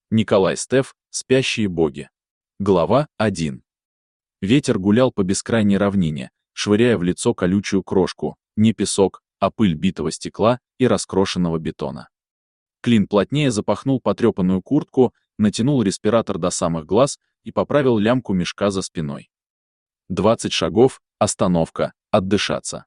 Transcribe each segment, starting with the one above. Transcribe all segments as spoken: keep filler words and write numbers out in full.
Николай Стеф, «Спящие боги». Глава один. Ветер гулял по бескрайней равнине, швыряя в лицо колючую крошку, не песок, а пыль битого стекла и раскрошенного бетона. Клин плотнее запахнул потрепанную куртку, натянул респиратор до самых глаз и поправил лямку мешка за спиной. Двадцать шагов, остановка, отдышаться.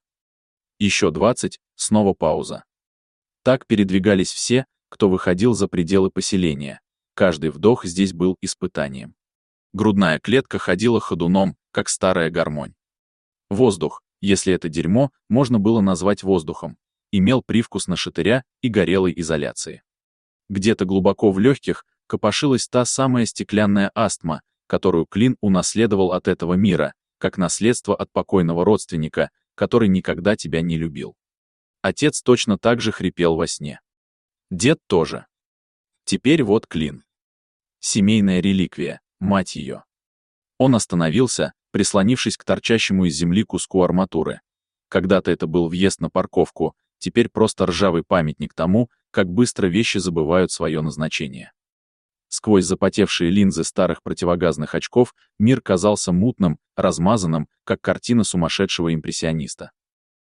Еще двадцать, снова пауза. Так передвигались все, кто выходил за пределы поселения. Каждый вдох здесь был испытанием. Грудная клетка ходила ходуном, как старая гармонь. Воздух, если это дерьмо можно было назвать воздухом, имел привкус нашатыря и горелой изоляции. Где-то глубоко в легких копошилась та самая стеклянная астма, которую Клин унаследовал от этого мира, как наследство от покойного родственника, который никогда тебя не любил. Отец точно так же хрипел во сне. Дед тоже. Теперь вот Клин. Семейная реликвия, мать ее. Он остановился, прислонившись к торчащему из земли куску арматуры. Когда-то это был въезд на парковку, теперь просто ржавый памятник тому, как быстро вещи забывают свое назначение. Сквозь запотевшие линзы старых противогазных очков мир казался мутным, размазанным, как картина сумасшедшего импрессиониста.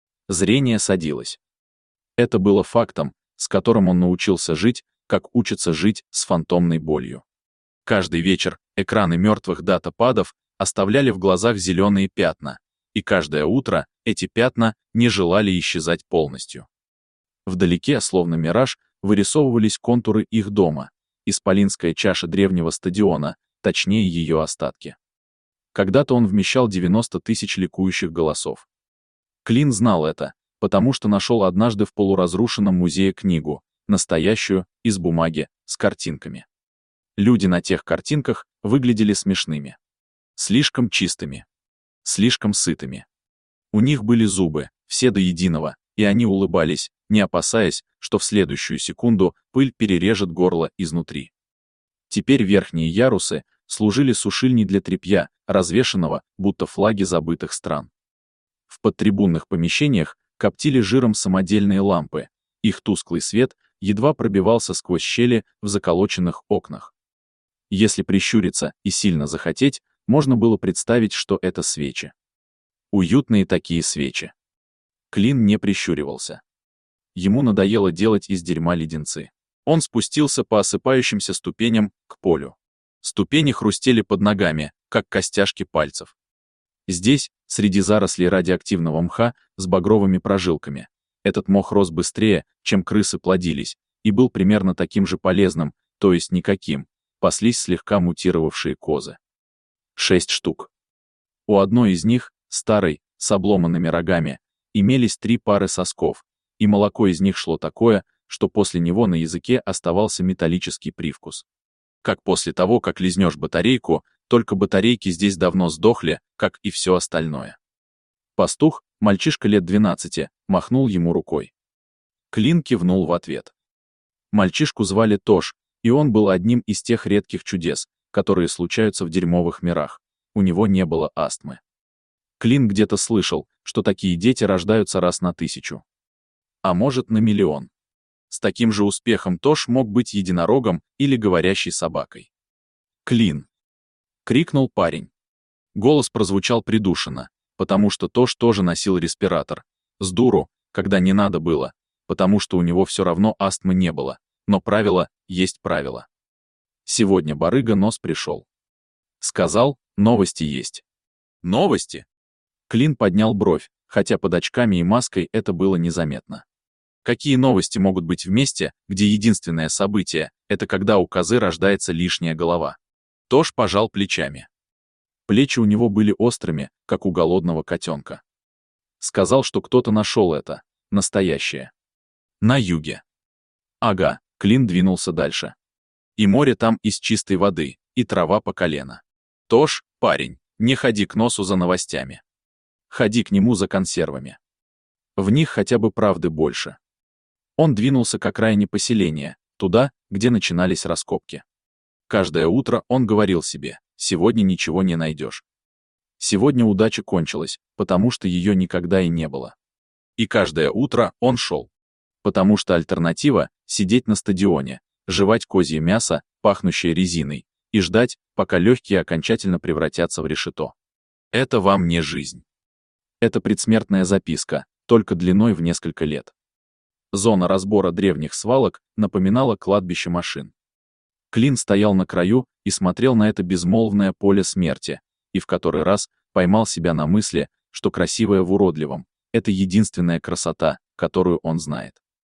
Зрение садилось. Это было фактом, с которым он научился жить, как учится жить с фантомной болью. Каждый вечер экраны мертвых датападов оставляли в глазах зеленые пятна, и каждое утро эти пятна не желали исчезать полностью. Вдалеке, словно мираж, вырисовывались контуры их дома, исполинская чаша древнего стадиона, точнее ее остатки. Когда-то он вмещал девяносто тысяч ликующих голосов. Клин знал это, потому что нашел однажды в полуразрушенном музее книгу, настоящую, из бумаги, с картинками. Люди на тех картинках выглядели смешными. Слишком чистыми. Слишком сытыми. У них были зубы, все до единого, и они улыбались, не опасаясь, что в следующую секунду пыль перережет горло изнутри. Теперь верхние ярусы служили сушильней для тряпья, развешанного, будто флаги забытых стран. В подтрибунных помещениях коптили жиром самодельные лампы, их тусклый свет едва пробивался сквозь щели в заколоченных окнах. Если прищуриться и сильно захотеть, можно было представить, что это свечи. Уютные такие свечи. Клин не прищуривался. Ему надоело делать из дерьма леденцы. Он спустился по осыпающимся ступеням к полю. Ступени хрустели под ногами, как костяшки пальцев. Здесь, среди зарослей радиоактивного мха с багровыми прожилками, этот мох рос быстрее, чем крысы плодились, и был примерно таким же полезным, то есть никаким, паслись слегка мутировавшие козы. Шесть штук. У одной из них, старой, с обломанными рогами, имелись три пары сосков, и молоко из них шло такое, что после него на языке оставался металлический привкус. Как после того, как лизнешь батарейку, только батарейки здесь давно сдохли, как и все остальное. Пастух, мальчишка лет двенадцати, махнул ему рукой. Клин кивнул в ответ. Мальчишку звали Тош, и он был одним из тех редких чудес, которые случаются в дерьмовых мирах. У него не было астмы. Клин где-то слышал, что такие дети рождаются раз на тысячу. А может, на миллион. С таким же успехом Тош мог быть единорогом или говорящей собакой. «Клин!» — крикнул парень. Голос прозвучал придушенно, потому что Тош тоже носил респиратор. С дуру, когда не надо было, потому что у него все равно астмы не было, но правило есть правило. Сегодня барыга нос пришел. Сказал, новости есть. Новости? Клин поднял бровь, хотя под очками и маской это было незаметно. Какие новости могут быть в месте, где единственное событие — это когда у козы рождается лишняя голова? Тош пожал плечами. Плечи у него были острыми, как у голодного котенка. Сказал, что кто-то нашел это, настоящее. На юге. Ага, Клин двинулся дальше. И море там из чистой воды, и трава по колено. Тош, парень, не ходи к носу за новостями. Ходи к нему за консервами. В них хотя бы правды больше. Он двинулся к окраине поселения, туда, где начинались раскопки. Каждое утро он говорил себе: сегодня ничего не найдешь. Сегодня удача кончилась, потому что ее никогда и не было. И каждое утро он шел. Потому что альтернатива — сидеть на стадионе, жевать козье мясо, пахнущее резиной, и ждать, пока легкие окончательно превратятся в решето. Это вам не жизнь. Это предсмертная записка, только длиной в несколько лет. Зона разбора древних свалок напоминала кладбище машин. Клин стоял на краю и смотрел на это безмолвное поле смерти, и в который раз поймал себя на мысли, что красивое в уродливом — это единственная красота, которую он знает.